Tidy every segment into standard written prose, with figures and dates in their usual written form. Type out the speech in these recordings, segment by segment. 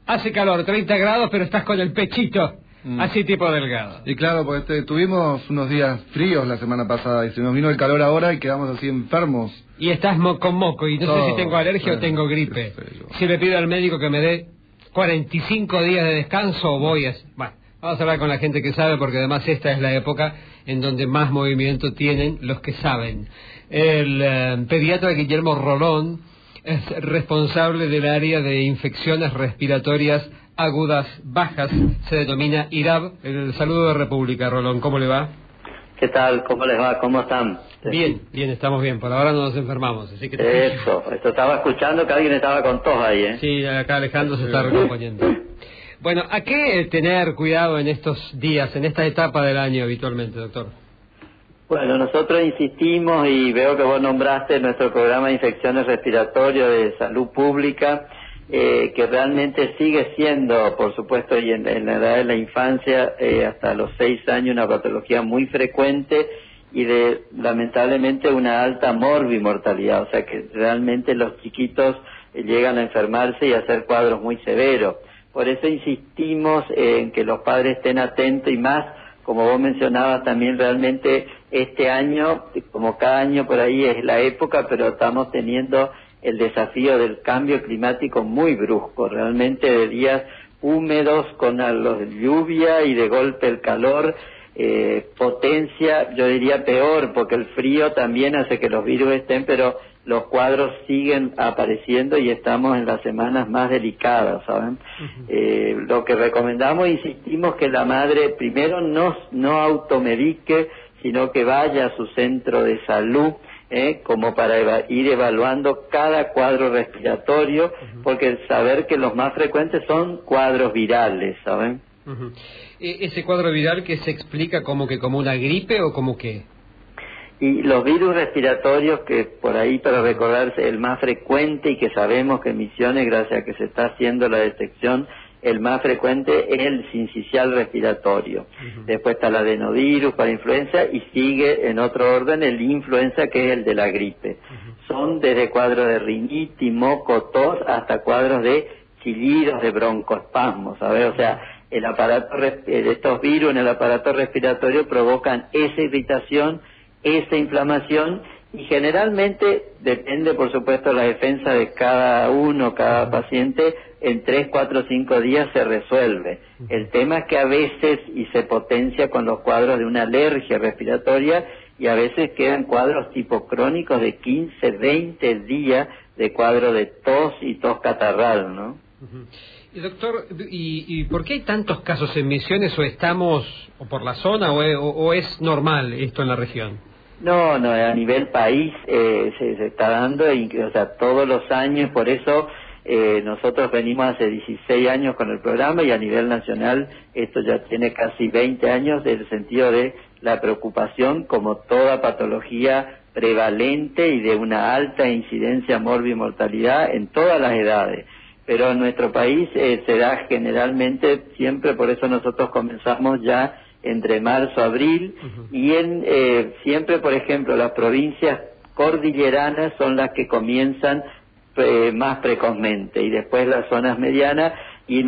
Hace calor, 30 grados, pero estás con el pechito, así tipo delgado. Y claro, porque tuvimos unos días fríos la semana pasada y se nos vino el calor ahora y quedamos así enfermos. Y estás con moco, y no sé si tengo alergia o tengo gripe. Si le pido al médico que me dé 45 días de descanso, voy a... Bueno, vamos a hablar con la gente que sabe, porque además esta es la época en donde más movimiento tienen los que saben. El pediatra Guillermo Rolón es responsable del área de infecciones respiratorias agudas bajas, se denomina IRAB. El saludo de República, Rolón, ¿cómo le va? ¿Qué tal? ¿Cómo les va? ¿Cómo están? Bien, estamos bien, por ahora no nos enfermamos, así que... Esto estaba escuchando que alguien estaba con tos ahí, ¿eh? Sí, acá Alejandro se está recomponiendo. Bueno, ¿a qué tener cuidado en estos días, en esta etapa del año habitualmente, doctor? Bueno, nosotros insistimos, y veo que vos nombraste nuestro programa de infecciones respiratorias de salud pública, que realmente sigue siendo, por supuesto, y en la edad de la infancia, hasta los 6 años, una patología muy frecuente y de, lamentablemente, una alta morbimortalidad. O sea que realmente los chiquitos llegan a enfermarse y a hacer cuadros muy severos. Por eso insistimos en que los padres estén atentos, y más, como vos mencionabas también, realmente este año, como cada año por ahí es la época, pero estamos teniendo el desafío del cambio climático muy brusco, realmente de días húmedos con algo de lluvia y de golpe el calor, potencia, yo diría peor, porque el frío también hace que los virus estén, pero los cuadros siguen apareciendo y estamos en las semanas más delicadas, ¿saben? Lo que recomendamos, insistimos, que la madre primero no automedique, sino que vaya a su centro de salud, como para ir evaluando cada cuadro respiratorio, porque saber que los más frecuentes son cuadros virales, ¿saben? ¿Ese cuadro viral que se explica como una gripe o como qué? Y los virus respiratorios, que por ahí, para recordarse, el más frecuente, y que sabemos que en Misiones, gracias a que se está haciendo la detección, el más frecuente es el sincicial respiratorio. Después está el adenovirus para influenza, y sigue en otro orden el influenza, que es el de la gripe. Son desde cuadros de rinitis, moco, tos, hasta cuadros de chillidos, de broncoespasmos, ¿sabes? O sea, el aparato estos virus en el aparato respiratorio provocan esa irritación, esa inflamación, y generalmente depende, por supuesto, la defensa de cada paciente, en 3, 4, 5 días se resuelve. El tema es que a veces, y se potencia con los cuadros de una alergia respiratoria, y a veces quedan cuadros tipo crónicos de 15, 20 días de cuadro de tos y tos catarral, ¿no? Y doctor, ¿y por qué hay tantos casos en Misiones? ¿O estamos por la zona o es normal esto en la región? No, a nivel país se está dando, o sea, todos los años. Por eso nosotros venimos hace 16 años con el programa, y a nivel nacional esto ya tiene casi 20 años, en el sentido de la preocupación, como toda patología prevalente y de una alta incidencia morbimortalidad en todas las edades. Pero en nuestro país se da generalmente siempre, por eso nosotros comenzamos ya entre marzo y abril, y siempre, por ejemplo, las provincias cordilleranas son las que comienzan más precozmente, y después las zonas medianas, y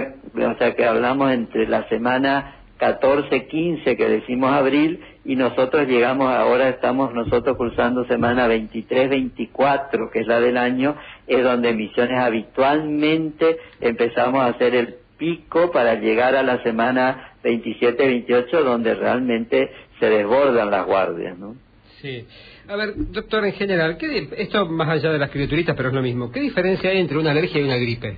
o sea que hablamos entre la semana 14, 15, que decimos abril, y nosotros estamos nosotros cursando semana 23, 24, que es la del año, es donde Misiones habitualmente empezamos a hacer el pico para llegar a la semana 27, 28, donde realmente se desbordan las guardias, ¿no? Sí. A ver, doctor, en general, esto más allá de las criaturitas, pero es lo mismo, ¿qué diferencia hay entre una alergia y una gripe?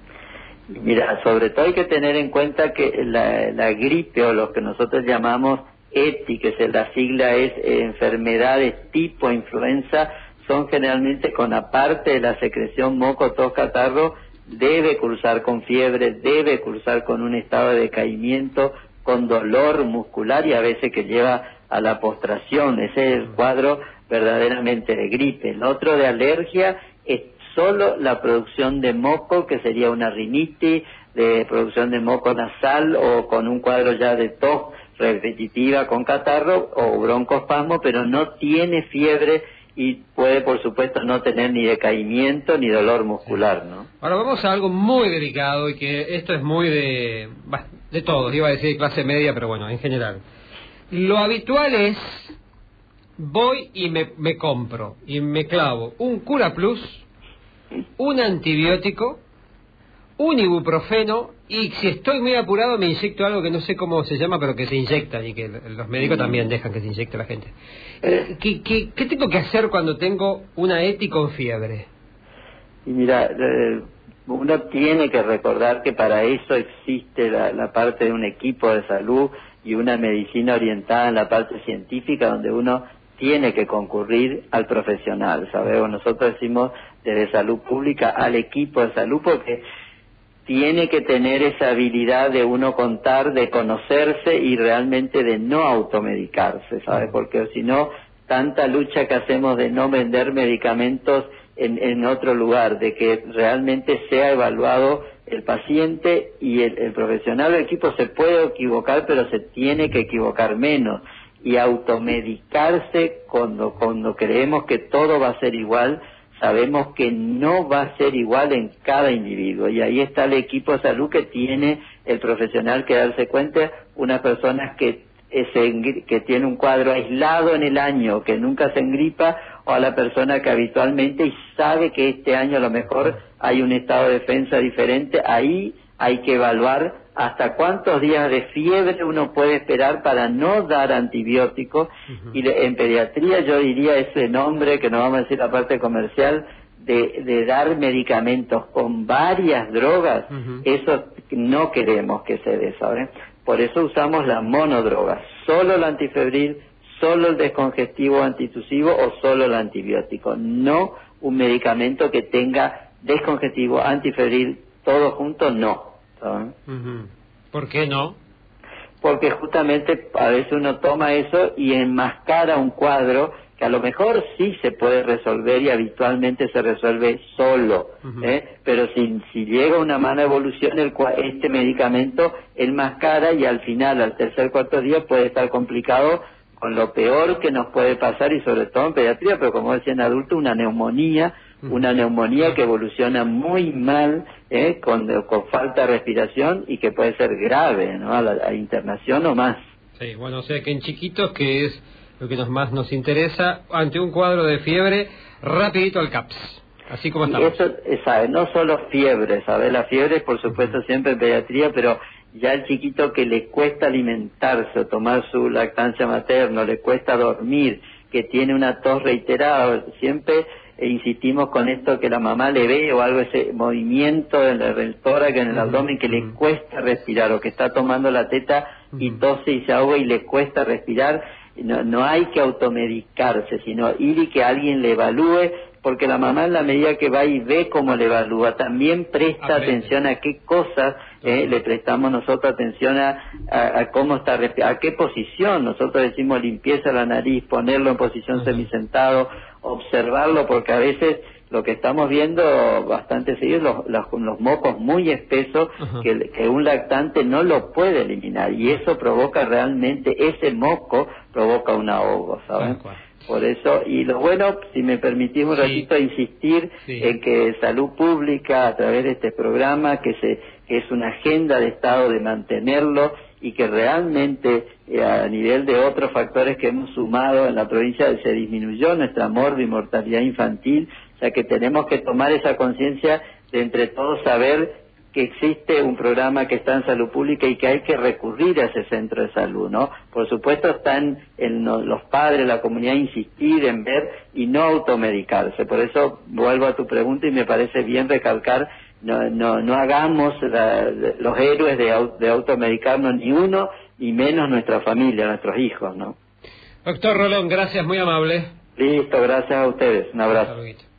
Mira, sobre todo hay que tener en cuenta que la gripe, o lo que nosotros llamamos ETI, que la sigla es enfermedades tipo influenza, son generalmente con, aparte de la secreción moco, tos, catarro, debe cursar con fiebre, debe cursar con un estado de decaimiento, con dolor muscular, y a veces que lleva a la postración. Ese es el cuadro verdaderamente de gripe. El otro de alergia es solo la producción de moco, que sería una rinitis, de producción de moco nasal, o con un cuadro ya de tos repetitiva con catarro o broncoespasmo, pero no tiene fiebre y puede, por supuesto, no tener ni decaimiento ni dolor muscular, ¿no? Ahora vamos a algo muy delicado, y que esto es muy de todos, iba a decir de clase media, pero bueno, en general. Lo habitual es, voy y me compro, y me clavo un Cura Plus, un antibiótico, un ibuprofeno, y si estoy muy apurado me inyecto algo que no sé cómo se llama, pero que se inyecta, y que los médicos también dejan que se inyecte la gente. ¿Qué tengo que hacer cuando tengo una ETI con fiebre? Y mira, uno tiene que recordar que para eso existe la parte de un equipo de salud y una medicina orientada en la parte científica, donde uno tiene que concurrir al profesional, ¿sabes? Nosotros decimos desde salud pública al equipo de salud, porque tiene que tener esa habilidad de uno contar, de conocerse y realmente de no automedicarse, ¿sabes? Porque si no, tanta lucha que hacemos de no vender medicamentos en otro lugar, de que realmente sea evaluado el paciente, y el profesional del equipo se puede equivocar, pero se tiene que equivocar menos, y automedicarse cuando creemos que todo va a ser igual. Sabemos que no va a ser igual en cada individuo, y ahí está el equipo de salud que tiene el profesional que darse cuenta. Unas personas que tiene un cuadro aislado en el año, que nunca se engripa, o a la persona que habitualmente y sabe que este año a lo mejor hay un estado de defensa diferente. Ahí hay que evaluar hasta cuántos días de fiebre uno puede esperar para no dar antibióticos. Y en pediatría yo diría ese nombre, que no vamos a decir la parte comercial, de dar medicamentos con varias drogas, eso no queremos que se dé, ¿saben? Por eso usamos la monodroga, solo el antifebril, solo el descongestivo antitusivo o solo el antibiótico, no un medicamento que tenga descongestivo, antifebril, todo junto, no. ¿Saben? ¿Por qué no? Porque justamente a veces uno toma eso y enmascara un cuadro que a lo mejor sí se puede resolver y habitualmente se resuelve solo, pero si llega una mala evolución, este medicamento enmascara, y al final, al tercer, cuarto día, puede estar complicado con lo peor que nos puede pasar, y sobre todo en pediatría, pero como decía en adulto, una neumonía que evoluciona muy mal, con falta de respiración, y que puede ser grave, ¿no? A internación o más. Sí, bueno, o sea que en chiquitos, que es lo que más nos interesa, ante un cuadro de fiebre, rapidito al CAPS, así como estamos. Eso, ¿sabe? No solo fiebre, ¿sabe? La fiebre, por supuesto, siempre en pediatría, pero ya el chiquito que le cuesta alimentarse o tomar su lactancia materna, le cuesta dormir, que tiene una tos reiterada, siempre insistimos con esto, que la mamá le ve o algo, ese movimiento del tórax en el abdomen, que le cuesta respirar, o que está tomando la teta y tose y se ahoga y le cuesta respirar. No hay que automedicarse, sino ir y que alguien le evalúe, porque la mamá, en la medida que va y ve cómo le evalúa, también presta atención a qué cosas le prestamos nosotros atención, a cómo está, a qué posición. Nosotros decimos limpieza la nariz, ponerlo en posición semisentado, observarlo, porque a veces lo que estamos viendo bastante seguido, los mocos muy espesos, que un lactante no lo puede eliminar, y eso provoca realmente, ese moco provoca un ahogo, ¿saben? Por eso, y lo bueno, si me permitís un ratito, insistir en que Salud Pública, a través de este programa, que es una agenda de Estado de mantenerlo, y que realmente a nivel de otros factores que hemos sumado en la provincia, se disminuyó nuestra mortalidad infantil. O sea que tenemos que tomar esa conciencia de entre todos saber que existe un programa que está en salud pública y que hay que recurrir a ese centro de salud, ¿no? Por supuesto están los padres, la comunidad, insistir en ver y no automedicarse. Por eso vuelvo a tu pregunta y me parece bien recalcar, no hagamos los héroes de automedicarnos, ni uno, ni menos nuestra familia, nuestros hijos, ¿no? Doctor Rolón, gracias, muy amable. Listo, gracias a ustedes. Un abrazo. Saludito.